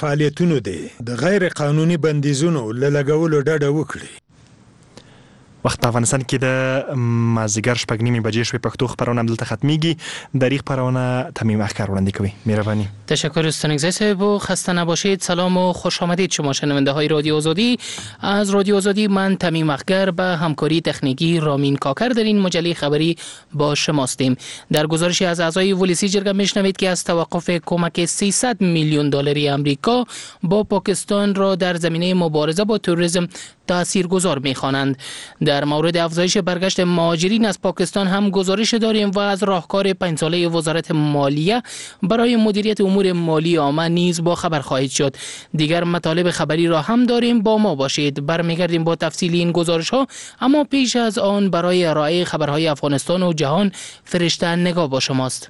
فعالیتونو دی د غیر قانوني بندیزونو له لګولو ډډه وکړي. وخت په افغانستان کې د مازدیګر 6:30 بجې شوې. پښتو خبرونه همدلته ختمیږي. دریغ خبرونه تمیم اخکر وړاندې کوي. مهربانی. تشکر استانگزی صاحب و خسته نباشید. سلام و خوش آمدید شما شنونده های رادیو آزادی. از رادیو آزادی من تمیم اخکر به همکاری تکنیکی رامین کاکر در این مجله خبری با شماستیم. در گزارشی از اعضای ولسی جرگه میشنوید که از توقف کمک 300 میلیون دلاری آمریکا با پاکستان را در زمینه مبارزه با تروریسم تاثیرگذار می‌خوانند. در مورد افزایش برگشت مهاجرین از پاکستان هم گزارش داریم و از راهکار 5 ساله وزارت مالیه برای مدیریت امور مالی عامه نیز با خبر خواهید شد. دیگر مطالب خبری را هم داریم، با ما باشید. برمیگردیم با تفصیل این گزارش‌ها، اما پیش از آن برای ارائه خبرهای افغانستان و جهان فرشته نگاه با شماست.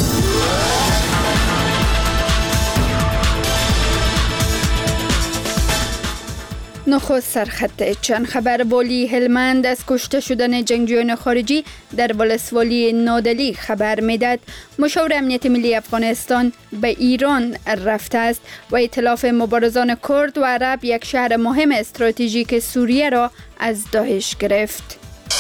نخست سرخط چند خبر. والی هلمند از کشته شدن جنگجویان خارجی در ولسوالی نادلی خبر میداد. مشاور امنیت ملی افغانستان به ایران رفته است و ائتلاف مبارزان کرد و عرب یک شهر مهم استراتژیک سوریه را از داعش گرفت.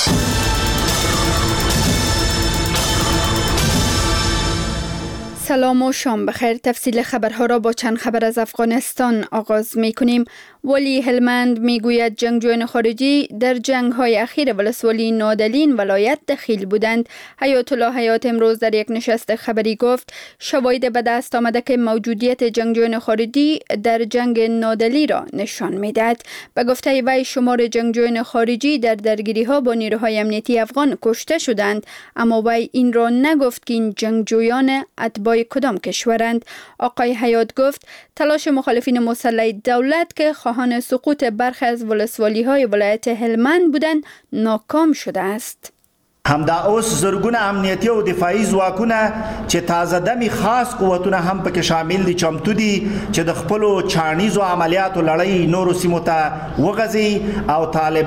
سلام و شام بخیر. تفصیل خبرها را با چند خبر از افغانستان آغاز می کنیم. والی هلمند می گوید جنگجویان خارجی در جنگ های اخیر ولسوالی نادلین ولایت دخیل بودند. حیات الله حیات امروز در یک نشست خبری گفت شواهد به دست آمده که موجودیت جنگجویان خارجی در جنگ نادلی را نشان می دهد. به گفته وی شمار جنگجویان خارجی در درگیری ها با نیروهای امنیتی افغان کشته شدند، اما وی این را نگفت که این جنگجویان اتباع کدام کشورند. آقای حیات گفت تلاش مخالفین مسلح دولت که خواهان سقوط برخی از ولسوالی های ولایت هلمند بودند ناکام شده است. همدا اوس زرګونه امنیتي او دفاعي ځواکونه چې تازه دمي خاص قوتونه هم پکې شامل دي چمتو دي چې د خپلو چانیزو عملیاتو لړۍ نورو سیمو ته وغځي او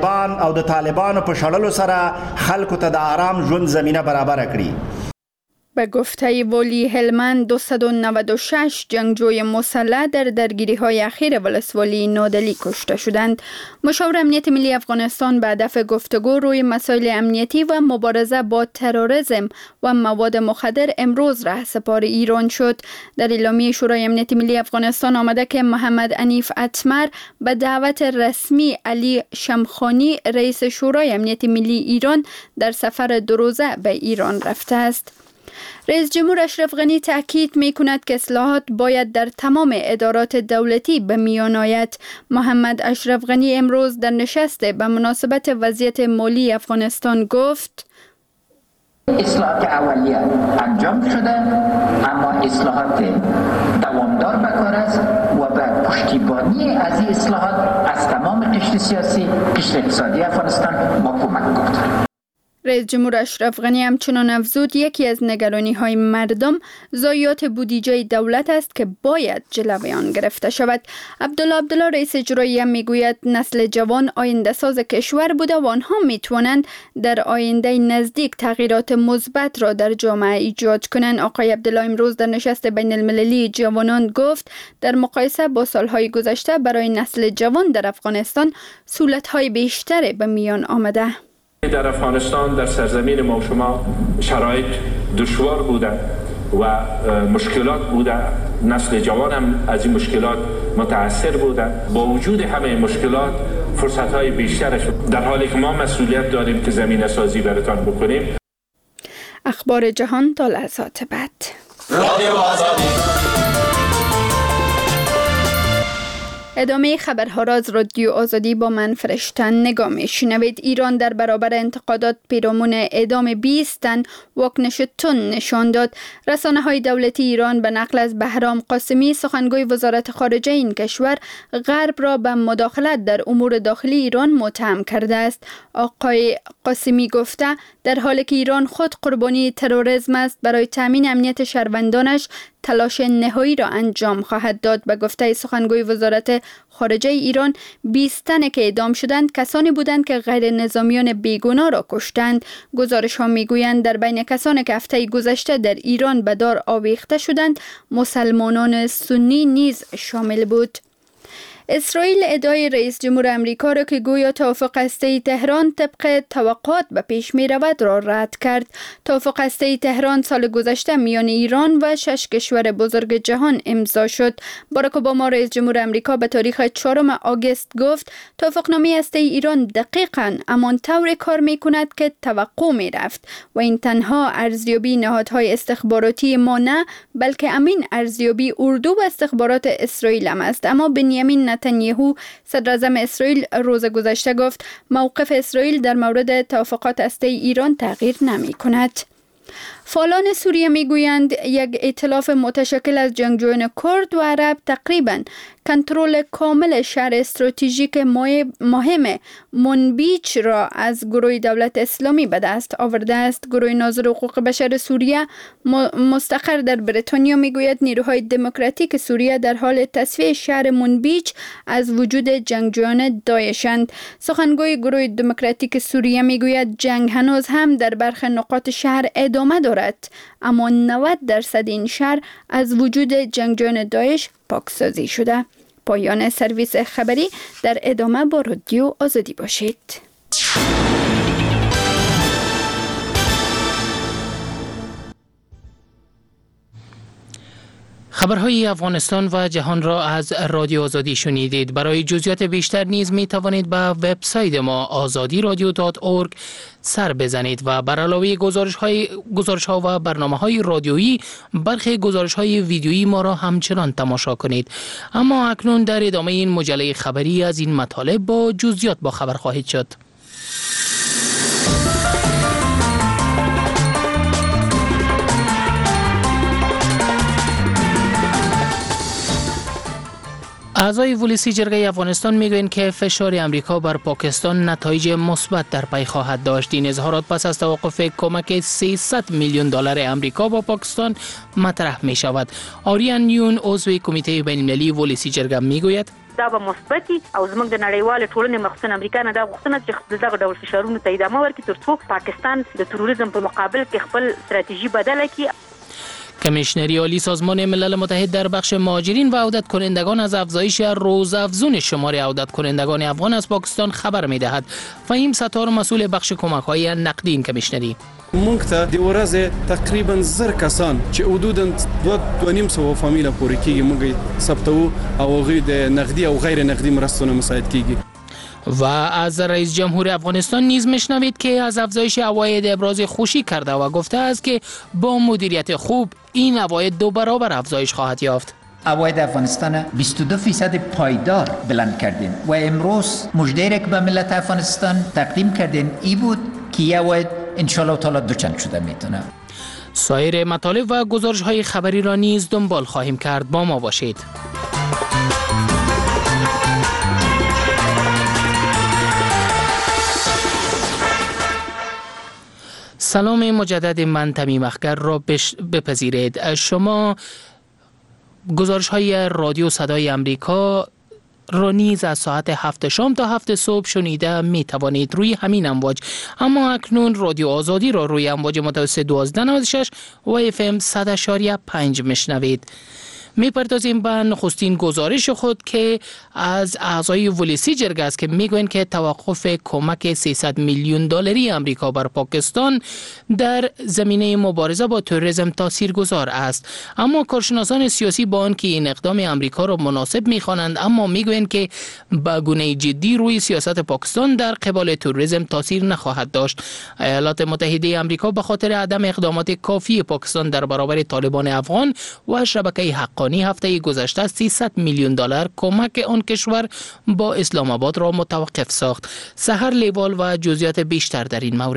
طالبانو په شړلو سره خلکو ته د آرام ژوند زمینه برابر کړي. به گفته والی هلمند 296 جنگجوی مسلح در درگیری های اخیر ولسوالی نادلی کشته شدند. مشاور امنیت ملی افغانستان به هدف گفتگو روی مسائل امنیتی و مبارزه با تروریسم و مواد مخدر امروز رهسپار ایران شد. در اعلامیه شورای امنیت ملی افغانستان آمده که محمد عنیف اتمر به دعوت رسمی علی شمخانی رئیس شورای امنیت ملی ایران در سفر 2 روزه به ایران رفته است. رئیس جمهور اشرف غنی تاکید می کند که اصلاحات باید در تمام ادارات دولتی به میان آید. محمد اشرف غنی امروز در نشست به مناسبت وضعیت مالی افغانستان گفت اصلاحات اولیه انجام شده، اما اصلاحات دوامدار به کار است و به پشتیبانی از این اصلاحات از تمام قشر سیاسی، قشر اقتصادی افغانستان ما کمک کرد. رئیس جمهور اشرف غنی همچنان افزود یکی از نگرانی‌های مردم ضایعات بودجه دولت است که باید جلوی آن گرفته شود. عبدالله رئیس اجرایی میگوید نسل جوان آینده ساز کشور بوده و آنها میتوانند در آینده نزدیک تغییرات مثبت را در جامعه ایجاد کنند. آقای عبدالله امروز در نشست بین المللی جوانان گفت در مقایسه با سالهای گذشته برای نسل جوان در افغانستان سهولت‌های بیشتری به میان آمده. در افغانستان در سرزمین ما و شما شرایط دشوار بوده و مشکلات بوده، نسل جوان هم از این مشکلات متاثر بوده. با وجود همه مشکلات فرصت‌های بیشترش در حالی که ما مسئولیت داریم که زمینه سازی براتان بکنیم. اخبار جهان تا لحظات بعد. رادیو آزادی. ادامه خبرها را از رادیو آزادی با من فرشته نگاه می‌شنوید. ایران در برابر انتقادات پیرامون اعدام 20 تن واکنش تند نشان داد. رسانه‌های دولتی ایران به نقل از بهرام قاسمی سخنگوی وزارت خارجه این کشور غرب را به مداخلت در امور داخلی ایران متهم کرده است. آقای قاسمی گفته در حالی که ایران خود قربانی تروریسم است، برای تامین امنیت شهروندانش تلاش نهایی را انجام خواهد داد. به گفته سخنگوی وزارت خارجه ایران، 20 تن که اعدام شدند کسانی بودند که غیر نظامیان بیگناه را کشتند. گزارش ها میگویند در بین کسانی که هفته گذشته در ایران به دار آویخته شدند مسلمانان سنی نیز شامل بود. اسرائیل ادعای رئیس جمهور امریکا را که گویا توافق هسته‌ای تهران طبق توقعات به پیش می رود را رد کرد. توافق هسته‌ای تهران سال گذشته میان ایران و 6 کشور بزرگ جهان امضا شد. باراک اوباما رئیس جمهور امریکا به تاریخ 4 آگوست گفت توافقنامه هسته‌ای ایران دقیقاً همان طور کار می کند که توقع می رفت و این تنها ارزیابی نهادهای استخباراتی ما نه، بلکه همین ارزیابی اردو و استخبارات اسرائیل هم است. اما بنیامین نتانیاهو صدر اعظم اسرائیل روز گذشته گفت موقف اسرائیل در مورد توافقات هسته‌ای ایران تغییر نمی کند. فعالان سوریه میگویند یک ائتلاف متشکل از جنگجویان کرد و عرب تقریباً کنترل کامل شهر استراتژیک مهم منبیچ را از گروه دولت اسلامی به دست آورده است. گروه ناظر حقوق بشر سوریه مستقر در بریتانیا میگوید نیروهای دموکراتیک سوریه در حال تصفیه شهر منبیچ از وجود جنگجویان داعشند. سخنگوی گروه دموکراتیک سوریه میگوید جنگ هنوز هم در برخی نقاط شهر ادامه دارد، اما 90% این شهر از وجود جنگجویان داعش پاکسازی شده. پایان سرویس خبری. در ادامه با رادیو آزادی باشید. خبرهای افغانستان و جهان را از رادیو آزادی شنیدید. برای جزئیات بیشتر نیز می توانید به وبسایت ما azadiradio.org سر بزنید و بر علاوه گزارش ها و برنامه های رادیویی برخی گزارش های ویدیویی ما را همچنان تماشا کنید. اما اکنون در ادامه این مجله خبری از این مطالب با جزئیات با خبر خواهید شد. اعضای ولسی جرگه افغانستان میگویند که فشار امریکا بر پاکستان نتایج مثبت در پی خواهد داشت. این اظهارات پس از توقف کمک 300 میلیون دلار امریکا با پاکستان مطرح می شود. آریان یون عضو کمیته بین المللی ولسی جرگه میگوید دا به مثبتي او زموږ د نړیوال ټولنې مخصوصا امریکا نه دا غوښتنه چې دغه ډول فشارونو ته ادامه ورکړي ترڅو پاکستان د تروریزم په مقابل کې خپل استراتیژي بدله کړي. کمیشنری عالی سازمان ملل متحد در بخش مهاجرین و عودت کنندگان از افزایش روزافزون شمار عودت کنندگان افغان از پاکستان خبر می‌دهد. فهیم ستار مسئول بخش کمک‌های نقدی این کمیشنری مونږ ته د ورځې تقریبا 1000 کسان چې حدوداً 2.5 فامیله پورې کېږي موږ ثبتو او غیر د نقدي او غیر نقدي مرستونه مساعد کېږي. و از رئیس جمهور افغانستان نیز میشنوید که از افزایش عواید ابراز خوشی کرده و گفته است که با مدیریت خوب این عواید 2 برابر افزایش خواهد یافت. عواید افغانستان 22% پایدار بلند کردیم و امروز مژده‌ای که به ملت افغانستان تقدیم کردیم ای بود که عواید ان شاء الله تعالی دوچند شده میتونه. سایر مطالب و گزارش‌های خبری را نیز دنبال خواهیم کرد. با ما باشید. سلام مجدد، من تمیم اخگر را بپذیرید. شما گزارش های رادیو صدای امریکا را نیز از ساعت 7 شام تا 7 صبح شنیده می توانید روی همین امواج. اما اکنون رادیو آزادی را روی امواج متوسط 1296 و FM 100.5 میشنوید. میپردازیم به نخستین گزارش خود که از اعضای ولسی جرگه است که میگویند که توقف کمک 300 میلیون دلاری امریکا بر پاکستان در زمینه مبارزه با تروریسم تاثیرگذار است. اما کارشناسان سیاسی با آنکه این اقدام امریکا را مناسب میخوانند، اما میگویند که به گونه جدی روی سیاست پاکستان در قبال تروریسم تاثیر نخواهد داشت. ایالات متحده امریکا به خاطر عدم اقدامات کافی پاکستان در برابر طالبان افغان و شبکه حقانی هفته گذشته 300 میلیون دلار کمک آن کشور با اسلام آباد را متوقف ساخت. سحر لیوال و جزئیات بیشتر در این مورد.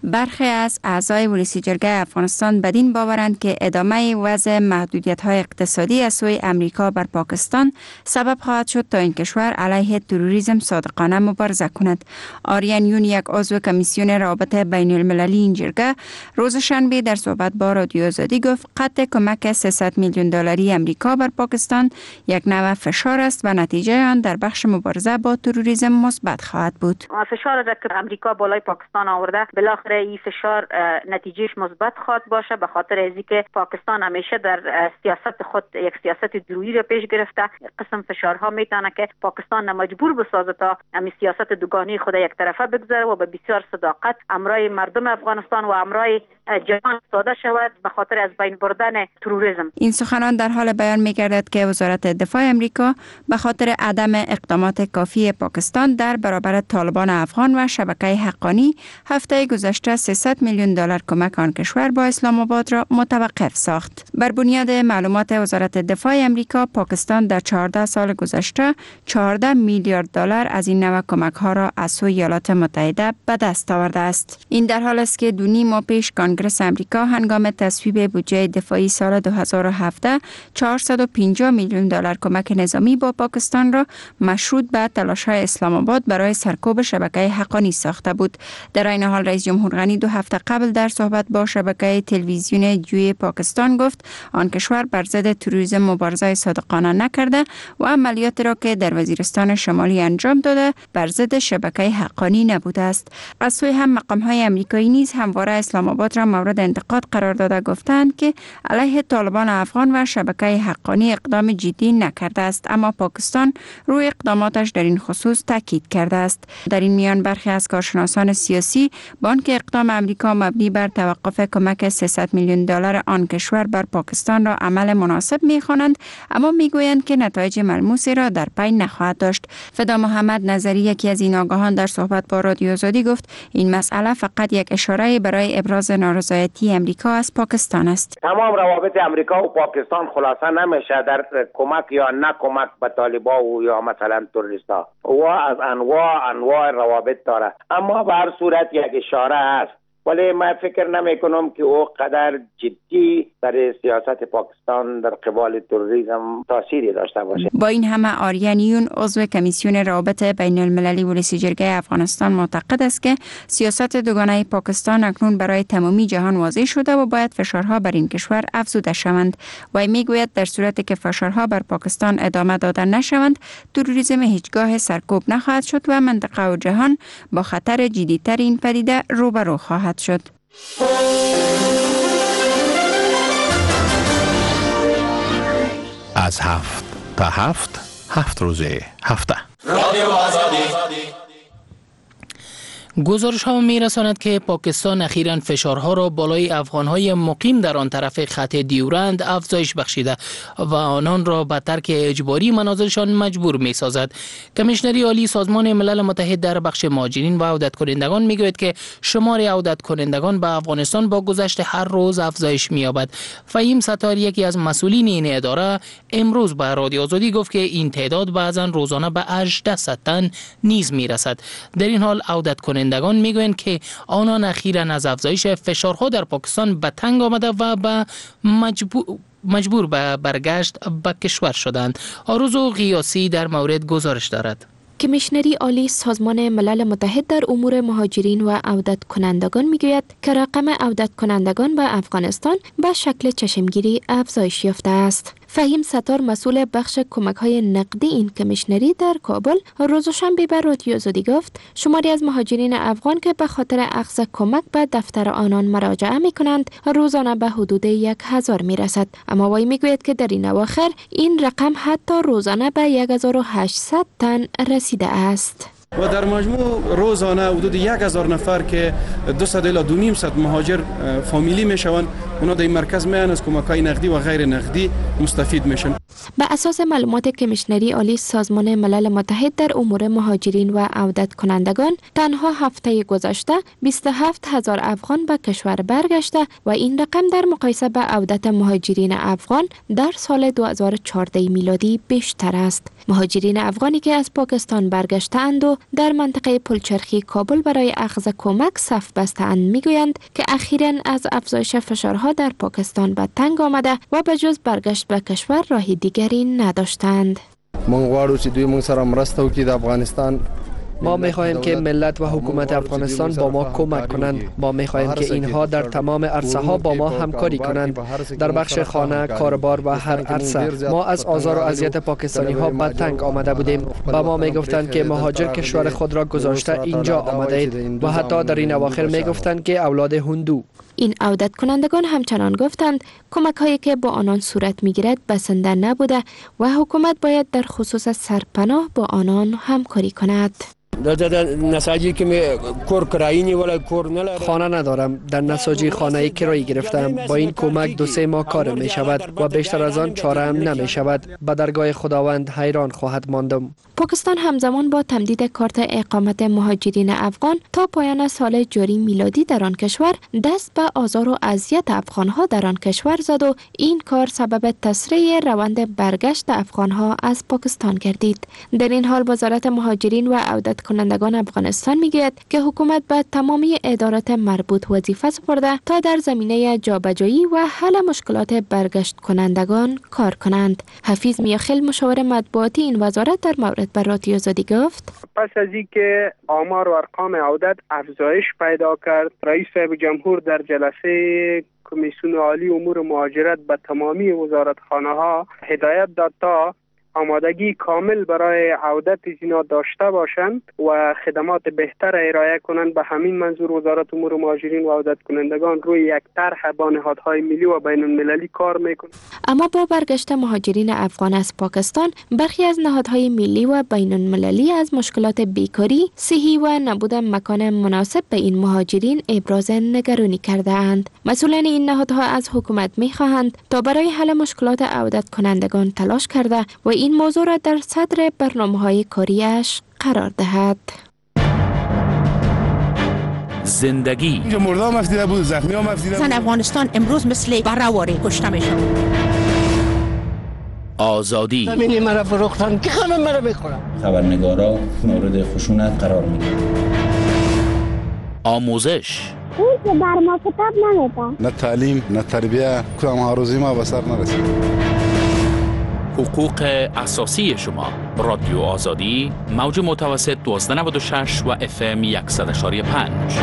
برخی از اعضای ولسی جرگه افغانستان بدین باورند که ادامه وضع محدودیت‌های اقتصادی از سوی امریکا بر پاکستان سبب خواهد شد تا این کشور علیه تروریسم صادقانه مبارزه کند. آریان یون، یک عضو کمیسیون روابط بین المللی این جرگه، روز شنبه در صحبت با رادیو آزادی گفت قطع کمک 300 میلیون دلاری امریکا بر پاکستان یک نوع فشار است و نتیجه آن در بخش مبارزه با تروریسم مثبت خواهد بود. فشار را که امریکا بالای پاکستان آورده، بالاخره این فشار نتیجهش مثبت خواهد باشه، به خاطر از اینکه پاکستان همیشه در سیاست خود یک سیاست درویی را پیش گرفته. قسم فشارها میتونه که پاکستان مجبور بسازه تا همین سیاست دوگانی خود یک طرفه بگذاره و به بسیار صداقت امرای مردم افغانستان و امرای جهان ساده شود به خاطر از بین بردن تروریسم. این سخنان در حال بیان می‌گردد که وزارت دفاع امریکا به خاطر عدم اقدامات کافی پاکستان در برابر طالبان افغان و شبکه حقانی هفته گذشته 300 میلیون دلار کمک آن کشور با اسلام آباد را متوقف ساخت. بر بنیاد معلومات وزارت دفاع امریکا، پاکستان در 14 سال گذشته 14 میلیارد دلار از این نوع کمک ها را از سوی ایالات متحده به دست آورده است. این در حال است که 2.5 ماه پیش کنگره امریکا هنگام تصویب بودجه دفاعی سال 2017 450 میلیون دلار کمک نظامی با پاکستان را مشروط به تلاش‌های اسلام آباد برای سرکوب شبکه حقانی ساخته بود. در این حال رئیس جمهور غنی 2 هفته قبل در صحبت با شبکه تلویزیون جوی پاکستان گفت آن کشور بر ضد تروریسم مبارزه صادقانه نکرده و عملیات را که در وزیرستان شمالی انجام داده بر ضد شبکه حقانی نبوده است. از سوی هم مقام‌های آمریکایی نیز همواره اسلام آباد را مورد انتقاد قرار داده گفتند که علیه طالبان افغان و شبکه حقانی اقدام جدی نکرده است، اما پاکستان روی اقداماتش در این خصوص تاکید کرده است. در این میان برخی از کارشناسان سیاسی با آنکه اقدام امریکا مبنی بر توقف کمک 300 میلیون دلار آن کشور بر پاکستان را عمل مناسب می‌خوانند، اما میگویند که نتایج ملموسی را در پی نخواهد داشت. فدا محمد نظری، یکی از این آگاهان، در صحبت با رادیو آزادی گفت این مسئله فقط یک اشاره برای ابراز نارضایتی امریکا از پاکستان است. تمام روابط امریکا و پاکستان خلاصه نمیشه در کمک یا نه کمک به طالبان و یا مثلا تروریستا و از انواع روابط داره، اما به هر صورت یک اشاره است، ولی من فکر نمی کنم که او قدر جدی برای سیاست پاکستان در قبال تروریسم تأثیری داشته باشه. با این همه آریان یون، عضو کمیسیون روابط بین المللی ولسی جرگه افغانستان، معتقد است که سیاست دوگانه پاکستان اکنون برای تمامی جهان واضح شده و باید فشارها بر این کشور افزوده شوند. و میگوید در صورتی که فشارها بر پاکستان ادامه داده نشوند، تروریسم هیچگاه سرکوب نخواهد شد و منطقه و جهان با خطر جدی‌تر این پدیده روبرو خواهد شد. از 7 تا 7 روزه هفته رادیو آزادی. گزارش ها می رساند که پاکستان اخیراً فشارها را بالای افغانهای مقیم در آن طرف خط دیورند افزایش بخشیده و آنان را به ترک اجباری منازلشان مجبور می سازد. کمیشنری عالی سازمان ملل متحد در بخش مهاجرین و عودت کنندگان می گوید که شمار عودت کنندگان به افغانستان با گذشت هر روز افزایش می یابد. فهیم ستار، یکی از مسئولین این اداره، امروز به رادیو آزادی گفت که این تعداد بعضاً روزانه به 800 تن نیز می رسد. در این حال عودت کنندگان میگویند که آنان اخیراً از افزایش فشارها در پاکستان به تنگ آمده و به مجبور به برگشت به کشور شدند. آرزو غیاسی در مورد گزارش دارد. کمیشنری عالی سازمان ملل متحد در امور مهاجرین و عودت کنندگان میگوید که رقم عودت کنندگان به افغانستان به شکل چشمگیری افزایش یافته است. فهیم ستار، مسئول بخش کمک‌های نقدی این کمیشنری در کابل، روز شنبه به رادیو آزادی گفت شماری از مهاجرین افغان که به خاطر اخذ کمک به دفتر آنان مراجعه می‌کنند روزانه به حدود 1000 می‌رسد، اما وی می‌گوید که در این اواخر این رقم حتی روزانه به 1800 تن رسیده است. و در مجموع روزانه حدود 1000 نفر که 200 الی 2500 مهاجر فامیلی میشوند اونا در این مرکز میان از کمک‌های نقدی و غیر نقدی مستفید میشن. به اساس معلومات کمیشنری عالی سازمان ملل متحد در امور مهاجرین و عودت کنندگان، تنها هفته گذشته 27,000 افغان به کشور برگشته و این رقم در مقایسه به عودت مهاجرین افغان در سال 2014 میلادی بیشتر است. مهاجرین افغانی که از پاکستان برگشته‌اند و در منطقه پلچرخی کابل برای اخذ کمک صف بسته‌اند میگویند که اخیراً از افزایش فشارها در پاکستان به تنگ آمده و به جز برگشت به کشور راه دیگری نداشتند. ما می‌خواهیم که ملت و حکومت افغانستان با ما کمک کنند. ما می‌خواهیم که اینها در تمام عرصه‌ها با ما همکاری کنند. در بخش خانه، کاربار و هر عرصه. ما از آزار و اذیت پاکستانی‌ها به تنگ آمده بودیم. با ما می‌گفتند که مهاجر کشور خود را گذاشته اینجا آمده اید و حتی در این اواخر می‌گفتند که اولاد هندو. این عودت کنندگان همچنان گفتند کمک هایی که با آنان صورت میگیرد بسنده نبوده و حکومت باید در خصوص سرپناه با آنان همکاری کند. نساجی که کور کرایی ولی کور ندارم، خانه ندارم. در نساجی خانه کرایی گرفتم. با این کمک 2-3 ماه کار می شود و بیشتر از آن چاره هم نمی شود. به درگاه خداوند حیران خواهد ماندم. پاکستان همزمان با تمدید کارت اقامت مهاجرین افغان تا پایان سال جاری میلادی در آن کشور دست به آزار و اذیت افغانها در آن کشور زد و این کار سبب تسریع روند برگشت افغانها از پاکستان گردید. در این حال وزارت مهاجرین و عودت کنندگان افغانستان میگوید که حکومت به تمامی ادارات مربوط وظیفه سپرده تا در زمینه جابجایی و حل مشکلات برگشت کنندگان کار کنند. حفیظ میاخیل مشاور مطبوعاتی این وزارت در مورد به رادیو آزادی گفت پس از اینکه آمار و ارقام عودت افزایش پیدا کرد، رئیس صاحب جمهور در جلسه کمیسیون عالی امور مهاجرت به تمامی وزارتخانه‌ها هدایت داد تا آمادگی کامل برای عودت اینا داشته باشند و خدمات بهتر ارائه کنند. به همین منظور وزارت امور مهاجرین و عودت کنندگان روی یک طرح با نهادهای ملی و بین المللی کار میکنه. اما با برگشت مهاجرین افغان از پاکستان، برخی از نهادهای ملی و بین المللی از مشکلات بیکاری، صحی و نبود مکان مناسب به این مهاجرین ابراز نگرانی کرده اند. مسئولان این نهادها از حکومت میخواهند تا برای حل مشکلات عودت کنندگان تلاش کرده و این موضوع را در صدر برنامه‌های کاریش قرار دهد. زندگی اینجا مرده هم افدیده بود، زخمی هم افدیده بود. زن افغانستان امروز مثل بره‌واره کشته میشن. آزادی زمینی مرا فروختن که خانم مرا بخورم. خبرنگارا مورد خشونت قرار میگیرن. آموزش اون که بر ما کتاب نمیدن. نه تعلیم، نه تربیه، کدام هاروزی ما به سر نرسید. حقوق اساسی شما. رادیو آزادی، موج متوسط 1296 و FM 100.5.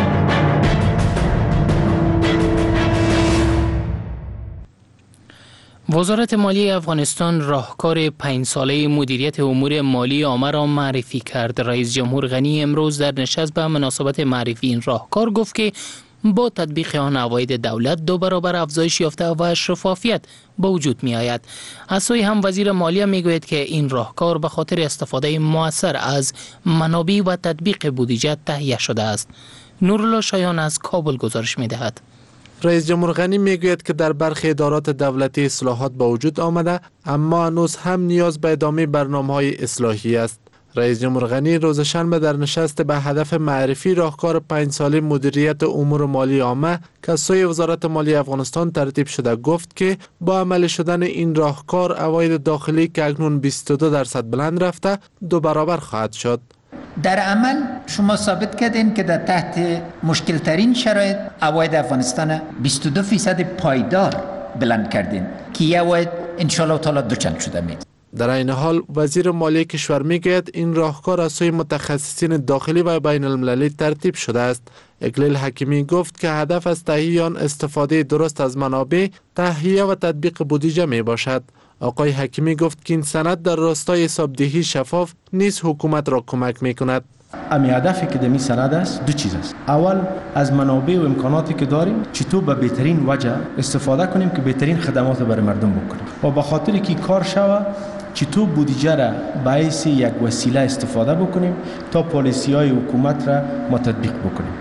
وزارت مالی افغانستان راهکار 5 ساله مدیریت امور مالی عامه را معرفی کرد. رئیس جمهور غنی امروز در نشست به مناسبت معرفی این راهکار گفت که با تطبیق آن عواید دولت 2 برابر افزایش یافته و شفافیت به وجود می آید. از سوی هم وزیر مالیه می گوید که این راهکار به خاطر استفاده مؤثر از منابع و تطبیق بودجه تهیه شده است. نورالله شایان از کابل گزارش می دهد. رئیس جمهور غنی میگوید که در برخی ادارات دولتی اصلاحات به وجود آمده، اما هنوز هم نیاز به ادامه برنامه‌های اصلاحی است. رئیس جمهور غنی روز شنبه در نشست به هدف معرفی راهکار 5 ساله مدیریت امور مالی عامه که از سوی وزارت مالی افغانستان ترتیب شده گفت که با عملی شدن این راهکار عواید داخلی که اکنون 22% بلند رفته 2 برابر خواهد شد. در عمل شما ثابت کردین که در تحت مشکل ترین شرایط عواید افغانستان 22% پایدار بلند کردین که یه عواید انشالله تعالی دوچند شده می. در این حال وزیر مالی کشور میگوید این راهکار از سوی متخصصین داخلی و بین المللی ترتیب شده است. اقلیل حکیمی گفت که هدف از تهیه آن استفاده درست از منابع، تهیه و تطبیق بودجه می باشد. آقای حکیمی گفت که این سند در راستای حسابدهی شفاف نیز حکومت را کمک می کند. امی هدفی که دمی سند است 2 چیز است. اول از منابع و امکاناتی که داریم چطور به بهترین وجه استفاده کنیم که بهترین خدمات برای مردم بکنیم و به خاطر که کار شود چطور بودجه را باعث یک وسیله استفاده بکنیم تا پالیسی های حکومت را ما تطبیق بکنیم.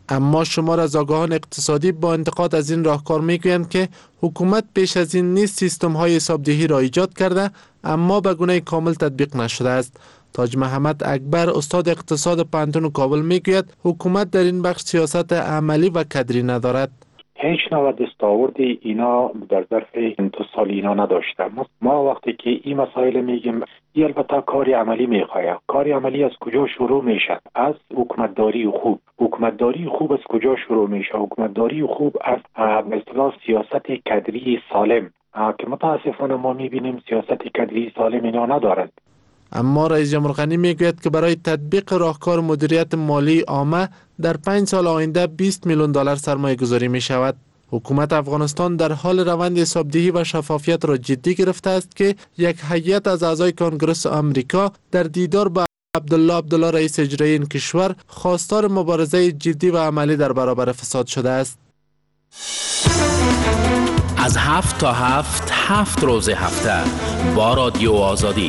اما شمار از آگاهان اقتصادی با انتقاد از این راهکار میگویند که حکومت پیش از این نیز سیستم‌های حسابدهی را ایجاد کرده اما به گونه کامل تطبیق نشده است. تاج محمد اکبر استاد اقتصاد پانتون کابل میگوید حکومت در این بخش سیاست عملی و کدری ندارد. هیچ نوع دستاورد اینا در ظرف این 2 سال اینا نداشته. ما وقتی که این مسائل میگیم البته کاری عملی میخواه. کاری عملی از کجا شروع میشه؟ از حکومتداری خوب. حکومتداری خوب از کجا شروع میشه؟ حکومتداری خوب از به اصطلاح سیاست کدری سالم که متاسفانه ما میبینیم سیاست کدری سالم اینا ندارند. اما رئیس جمهور غنی میگوید که برای تطبیق راهکار مدیریت مالی عامه در 5 سال آینده 20 میلیون دلار سرمایه گذاری می شود. حکومت افغانستان در حال روند حسابدهی و شفافیت را جدی گرفته است که یک هیئت از اعضای کنگره آمریکا در دیدار با عبدالله رئیس اجرایی این کشور خواستار مبارزه جدی و عملی در برابر فساد شده است. از 7 تا 7 روز هفته با رادیو آزادی.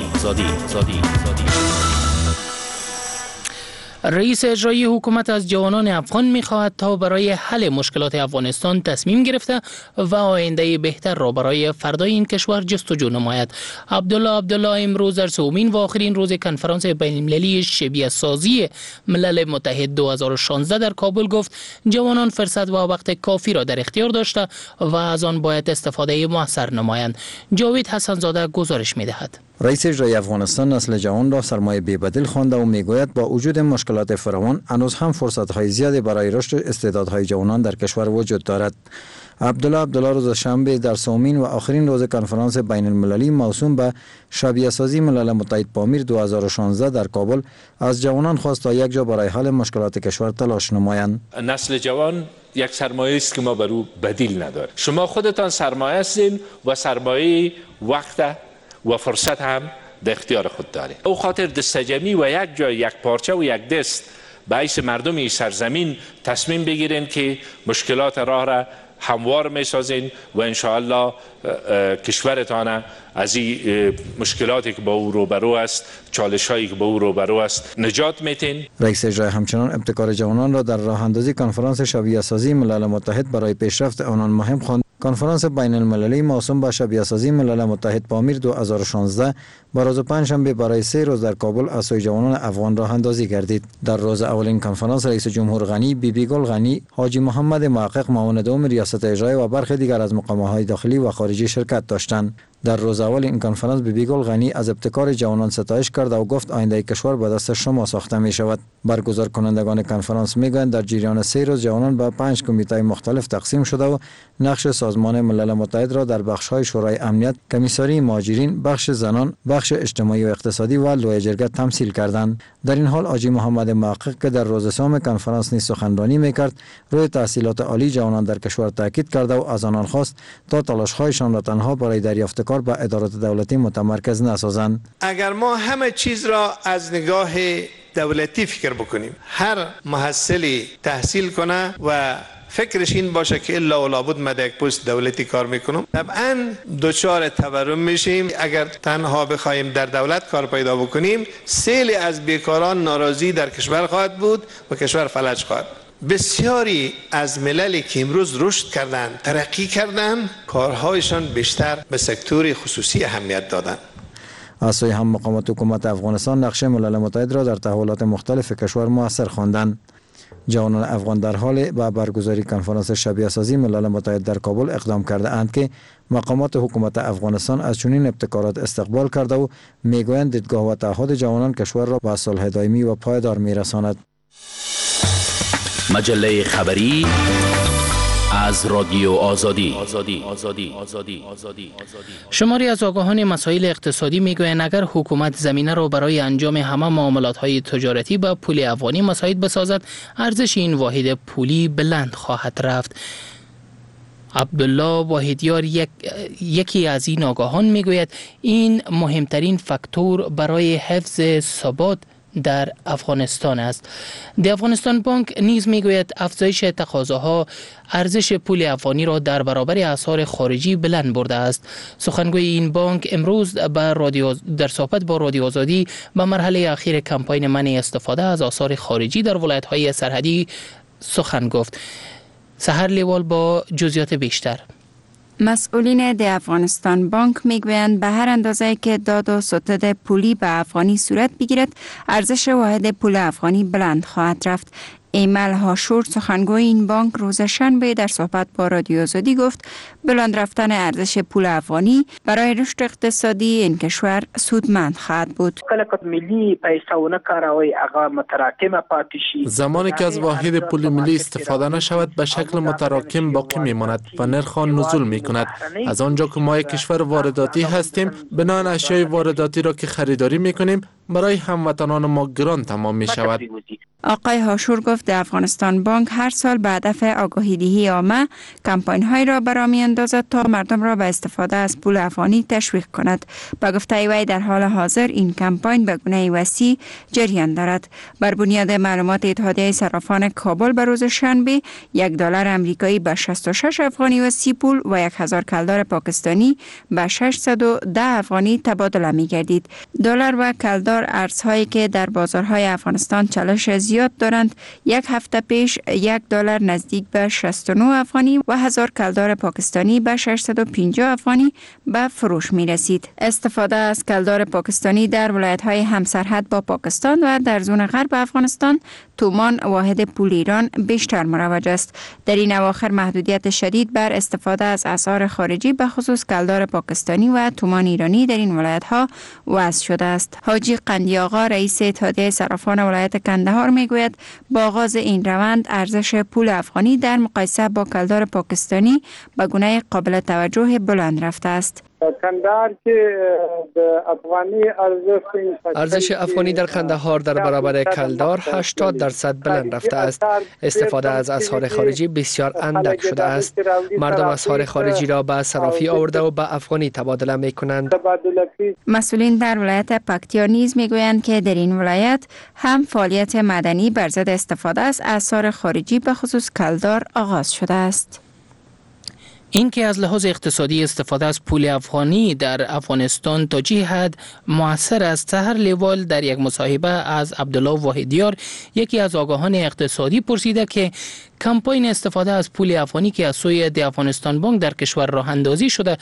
رئیس اجرایی حکومت از جوانان افغان می‌خواهد تا برای حل مشکلات افغانستان تصمیم گرفته و آینده بهتر را برای فردای این کشور جستجو نماید. عبدالله امروز در 3مین و آخرین روز کنفرانس بین‌المللی شبیه سازی ملل متحد 2016 در کابل گفت جوانان فرصت و وقت کافی را در اختیار داشته و از آن باید استفاده موثر نمایند. جاوید حسن‌زاده گزارش می‌دهد. رئیس اجرایی افغانستان نسل جوان را سرمایه بی‌بدیل خوانده و میگوید با وجود مشکلات فراوان هنوز هم فرصت‌های زیادی برای رشد استعدادهای جوانان در کشور وجود دارد. عبدالله روز شنبه در 3مین و آخرین روز کنفرانس بین المللی موسوم به شبیه سازی ملل متحد پامیر 2016 در کابل از جوانان خواست تا یک جا برای حل مشکلات کشور تلاش نمایند. نسل جوان یک سرمایه است که ما بر او بدیل نداریم. شما خودتان سرمایه هستین و سرمایه وقت و فرصت هم در اختیار خود دارید. او خاطر دستجمعی و یک جای یک پارچه و یک دست باعث مردم این سرزمین تصمیم بگیرین که مشکلات راه را هموار می سازین و انشاءالله کشورتان از این مشکلاتی که با او روبرو است، چالش هایی که با او روبرو است نجات میتین. رئیس اجرایی همچنان ابتکار جوانان را در راه اندازی کنفرانس شبیه سازی ملل متحد برای پیشرفت آنان مهم خواند. کنفرانس بین المللی موسوم به شبیه سازی ملل متحد پامیر 2016 با روز پنجشنبه برای 3 روز در کابل از سوی جوانان افغان راه اندازی گردید. در روز اولین کنفرانس رئیس جمهور غنی، بیبی گل غنی، حاجی محمد محقق معاون دوم ریاست اجرایی و برخی دیگر از مقام‌های داخلی و خارجی شرکت داشتند. در روز اول این کنفرانس بیبی گل غنی از ابتکار جوانان ستایش کرد و گفت آینده کشور به دست شما ساخته می شود. برگزار کنندگان کنفرانس میگویند در جریان 3 روز جوانان به 5 کمیته مختلف تقسیم شده و نقش سازمان ملل متحد را در بخش‌های شورای امنیت، کمیساری مهاجرین، بخش زنان، بخش اجتماعی و اقتصادی و لوی جرگه تمثیل کردند. در این حال حاجی محمد محقق که در روز سوم کنفرانس نیز سخنرانی میکرد، روی تحصیلات عالی جوانان در کشور تاکید کرده و از آنان خواست تا تلاش‌هایشان را تنها برای دریافت کار به ادارات دولتی متمرکز نسازند. اگر ما همه چیز را از نگاه دولتی فکر بکنیم، هر محصلی تحصیل کنه و فکرش این باشه که الا و لابد من در یک پست دولتی کار میکنم، طبعا دچار تورم میشیم. اگر تنها بخوایم در دولت کار پیدا بکنیم، سیل از بیکاران ناراضی در کشور خواهد بود و کشور فلج خواهد. بسیاری از مللی که امروز رشد کردند، ترقی کردند، کارهایشان بیشتر به سکتور خصوصی اهمیت دادند. از سوی هم مقامات حکومت افغانستان نقش ملل متحد را در تحولات مختلف کشور مؤثر خواندند. جوانان افغان در حال به برگزاری کنفرانس شبیه سازی ملل متحد در کابل اقدام کرده اند که مقامات حکومت افغانستان از چنین ابتکارات استقبال کرده و میگویند دیدگاه و تعهد جوانان کشور را به صلح دائمی و پایدار میرساند. مجله خبری از رادیو آزادی. شماری از آگاهان مسائل اقتصادی میگویند اگر حکومت زمینه را برای انجام همه معاملات‌های تجارتی با پول افغانی مساعد بسازد، ارزش این واحد پولی بلند خواهد رفت. عبدالله واحدیار یکی از این آگاهان میگوید این مهمترین فاکتور برای حفظ ثبات در افغانستان است. دی افغانستان بانک نیز میگوید افزایش تقاضاها ارزش پول افغانی را در برابر اسعار خارجی بلند برده است. سخنگوی این بانک امروز در صحبت با رادیو آزادی به مرحله اخیر کمپاین منع استفاده از آثار خارجی در ولایت‌های سرحدی سخن گفت. سحر لیوال با جزئیات بیشتر. مسئولین د افغانستان بانک میگویند به هر اندازه که داد و ستد پولی به افغانی صورت بگیرد ارزش واحد پول افغانی بلند خواهد رفت. ایمل هاشور سخنگوی این بانک روز شنبه در صحبت با رادیو آزادی گفت بلند رفتن ارزش پول افغانی برای رشد اقتصادی این کشور سودمند خواهد بود. زمانی که از واحد پول ملی استفاده نشود به شکل متراکم باقی میماند و نرخ آن نزول می کند. از آنجا که ما یک کشور وارداتی هستیم، بنابراین اشیای وارداتی را که خریداری می کنیم برای هموطنان ما گران تمام می شود. آقای هاشور گفت افغانستان بانک هر سال به هدف آگاهی دهی عامه کمپاین های را برآ می‌اندازد تا مردم را به استفاده از پول افغانی تشویق کند. با گفته وی در حال حاضر این کمپاین به گونه وسیع جریان دارد. بر بنیاد معلومات اتحادیه صرافان کابل به روز شنبه $1 امریکایی به 66 افغانی و 30 پول و 1000 کلدار پاکستانی به 610 افغانی تبادله می گردید. دلار و کلدار ارزهایی که در بازارهای افغانستان چالش زیاد دارند. یک هفته پیش $1 نزدیک به 69 افغانی و 1000 کلدار پاکستانی به 650 افغانی به فروش می رسید. استفاده از کلدار پاکستانی در ولایت‌های همسرحد با پاکستان و در زون غرب افغانستان تومان واحد پول ایران بیشتر مروج است. در این اواخر محدودیت شدید بر استفاده از اسعار خارجی به خصوص کلدار پاکستانی و تومان ایرانی در این ولایت‌ها وضع شده است. حاجی قندی آقا رئیس اتحادیه صرافان ولایت کندهار میگوید با آغاز این روند ارزش پول افغانی در مقایسه با کلدار پاکستانی به گونه قابل توجه بلند رفته است. ارزش افغانی در قندهار در برابر کلدار 80% بلند رفته است. استفاده از اسعار خارجی بسیار اندک شده است. مردم اسعار خارجی را به صرافی آورده و به افغانی تبادله می کنند. مسئولین در ولایت پکتیا نیز میگویند که در این ولایت هم فعالیت مدنی بر ضد استفاده از اسعار خارجی به خصوص کلدار آغاز شده است. این که از لحاظ اقتصادی استفاده از پول افغانی در افغانستان تا چه حد مؤثر است، سحر لیوال در یک مصاحبه از عبدالله واحدیار یکی از آگاهان اقتصادی پرسیده که کمپاین استفاده از پول افغانی که از سوی افغانستان بانک در کشور راه اندازی شده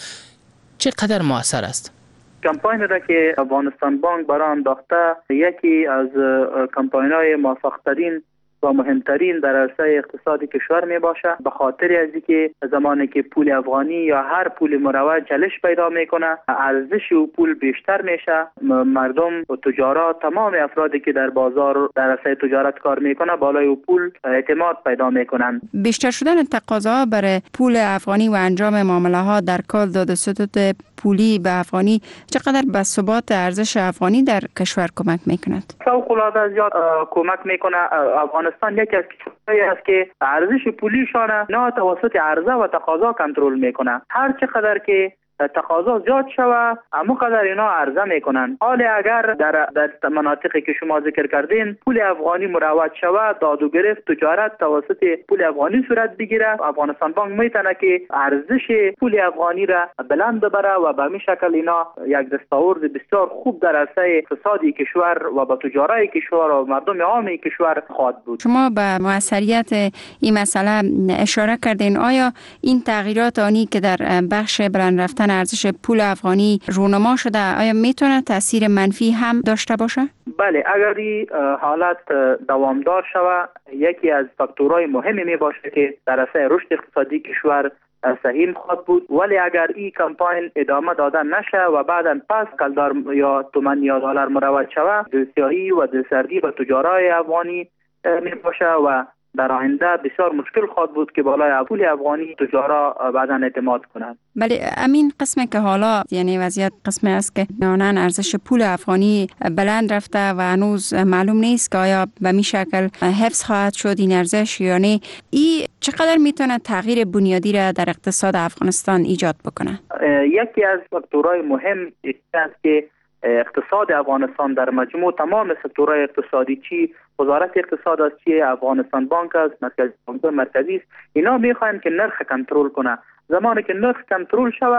چقدر مؤثر است. کمپاین را که افغانستان بانک برای انداخته یکی از کمپاین‌های موفق‌ترین و مهمترین در عرصه اقتصادی کشور می باشه، به خاطر از اینکه زمانی که پول افغانی یا هر پول مروج چالش پیدا میکنه ارزش او پول بیشتر میشه. مردم و تجارت، تمام افرادی که در بازار در عرصه تجارت کار میکنه بالای او پول اعتماد پیدا میکنن. بیشتر شدن تقاضا برای پول افغانی و انجام معامله ها در کال داد و ستد پولی به افغانی چقدر به ثبات ارزش افغانی در کشور کمک میکند؟ فوق‌العاده زیاد کمک میکنه. افغانستان یکی از کشورهایی است که ارزش پولیشان نه توسط عرضه و تقاضا کنترل میکنه. هر چقدر که تقاضا زیاد شوه همونقدر اینا عرضه میکنن. حالا اگر در مناطقی که شما ذکر کردین پول افغانی مروج شوه، داد و گرفت تجارت توسط پول افغانی صورت بگیره، افغانستان بانک میتونه که ارزش پول افغانی را بلند ببره و به همین شکل اینا یک دستاورد بسیار خوب در عرصه اقتصادی کشور و با تجارای کشور و مردم عام کشور خواهد بود. شما به موثریت این مسئله اشاره کردین. آیا این تغییرات آنی که در بخش بلند رفتن ارزش پول افغانی رونما شده آیا میتونه تاثیر منفی هم داشته باشه؟ بله، اگر این حالت دوامدار شود یکی از فاکتورهای مهمی می باشه که در عرصه رشد اقتصادی کشور سهیم خواهد بود. ولی اگر این کمپاین ادامه داده نشه و بعدا پس کلدار یا تومان یا دلار مروج شود دلسیاهی و دلسردی به تجارای افغانی می باشه و در آینده بسیار مشکل خواهد بود که بالای پول افغانی تجارا بعداً اعتماد کنند. بله، همین قسمه که حالا یعنی وضعیت قسمه است که نانن ارزش پول افغانی بلند رفته و هنوز معلوم نیست که آیا به می شکل حفظ خواهد شد این ارزش یا نه. این چقدر میتونه تغییر بنیادی را در اقتصاد افغانستان ایجاد بکنه؟ یکی از فاکتورهای مهم است که اقتصاد افغانستان در مجموع تمام سکتورهای اقتصادی چی وزارت اقتصاد است، چی افغانستان بانک است، بانک مرکزی است، اینا میخواین که نرخ کنترل کنه. زمانی که نرخ کنترل شوه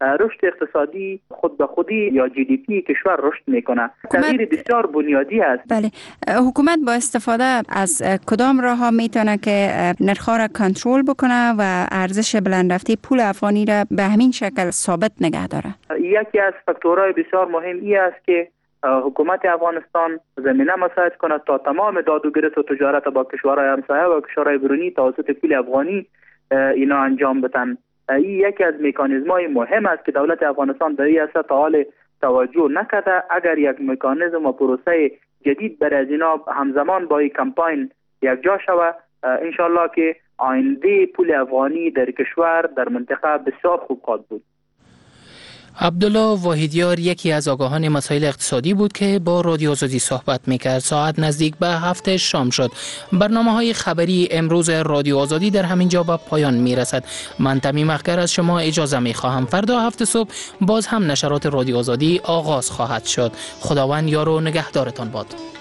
رشد اقتصادی خود به خودی یا جی دی پی کشور رشد میکنه. تغییر بسیار بنیادی است. بله، حکومت با استفاده از کدام راه ها میتونه که نرخ‌ها را کنترل بکنه و ارزش بلند رفته پول افغانی را به همین شکل ثابت نگه داره؟ یکی از فاکتورهای بسیار مهم ای است که حکومت افغانستان زمینه مساعد کنه تا تمام داد و گرفت و تجارت با کشورهای همسایه و کشورهای برونی توسط پول افغانی اینا انجام بدن. این یکی از مکانیزم‌های مهم است که دولت افغانستان در این تا حال توجه نکرده. اگر یک مکانیزم و پروسه جدید برای از اینا همزمان با این کمپاین یک جا شود، انشالله که آینده پول افغانی در کشور در منطقه بسیار خوب خواهد بود. عبدالله واحدیار یکی از آگاهان مسائل اقتصادی بود که با رادیو آزادی صحبت میکرد. ساعت نزدیک به 7 شام شد. برنامه‌های خبری امروز رادیو آزادی در همین جا به پایان میرسد. من تمیم اخگر از شما اجازه میخواهم. فردا 7 صبح باز هم نشرات رادیو آزادی آغاز خواهد شد. خداوند یار و نگهدارتان باد.